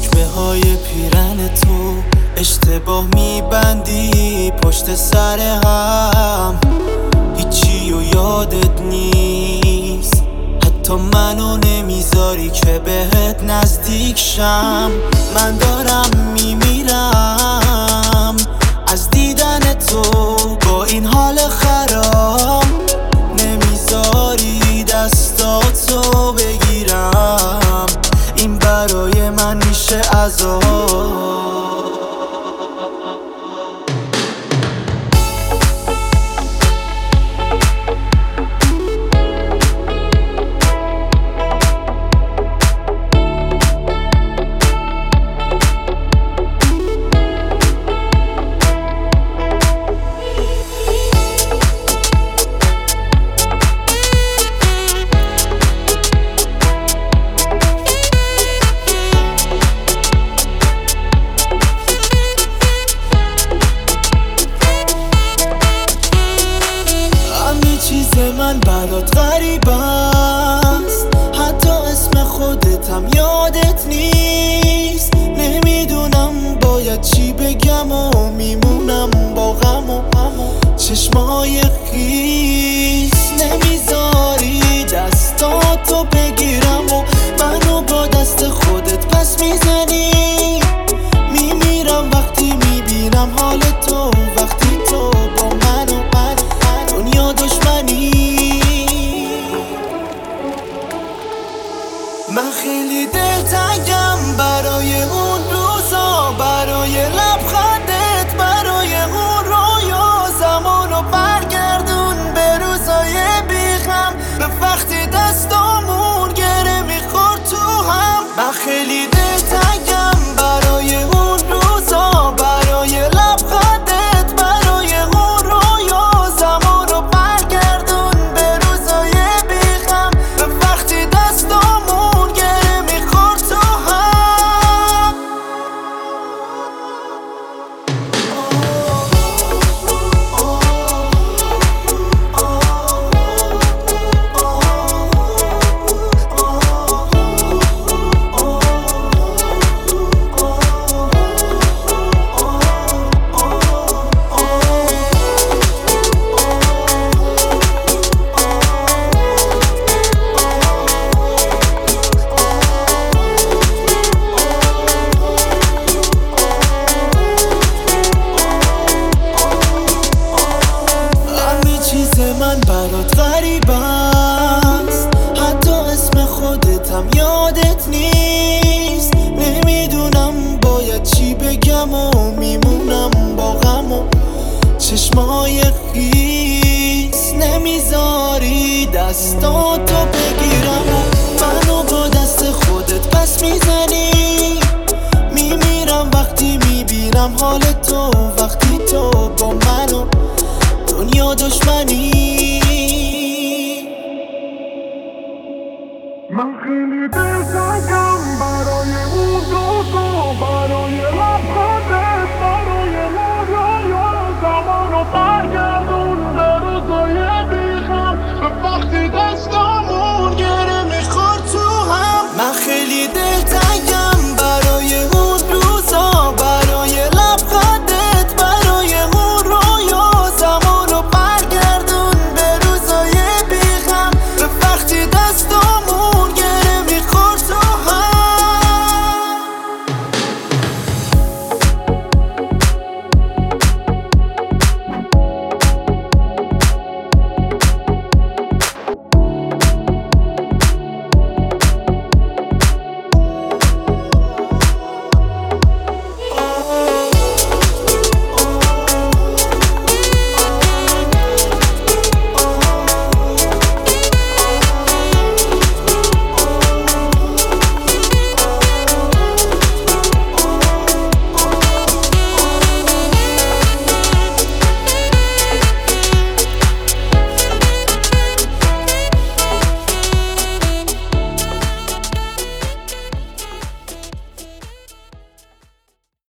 شکوه های پیرن تو اشتباه میبندی پشت سر هم، هیچی و یادت نیست، حتی منو نمیذاری که بهت نزدیک شم. من دارم میمیرم از دیدن تو با این حال خراب، نمیذاری دستاتو بگیرم، این برای من میشه عذاب. من برات غریب است، حتی اسم خودتم یادت نیست. نمیدونم باید چی بگم و میمونم با غم و چشمای خیس. نمیذاری دستاتو بگیرم و منو با دست خودت پس میزنی. میمیرم وقتی میبینم حال تو، وقتی تو با منو دنیا دشمنی. من خیلی دلتنگم برای اون روزا، برای لبخندت، برای اون رویا. زمانو برگردون به روزای بیغم، به وقتی دستامون گره میخورد تو هم. من خیلی دلتنگم برای اون روزا، برای لبخندت، برای اون رویا. زمانو برگردون به روزای بیغم، به وقتی دستامون گره میخورد تو هم. من برات غریب است، حتی اسم خودتم یادت نیست. نمیدونم باید چی بگم و میمونم با غم و چشمای خیس. نمیذاری دستاتو بگیرم و منو با دست خودت پس میزنی. میمیرم وقتی میبینم حال تو، وقتی تو با منو دنیا دشمنی. من خیلی دلتنگم برای اون روزا، برای لبخندت، برای اون رویا. زمانو برگردون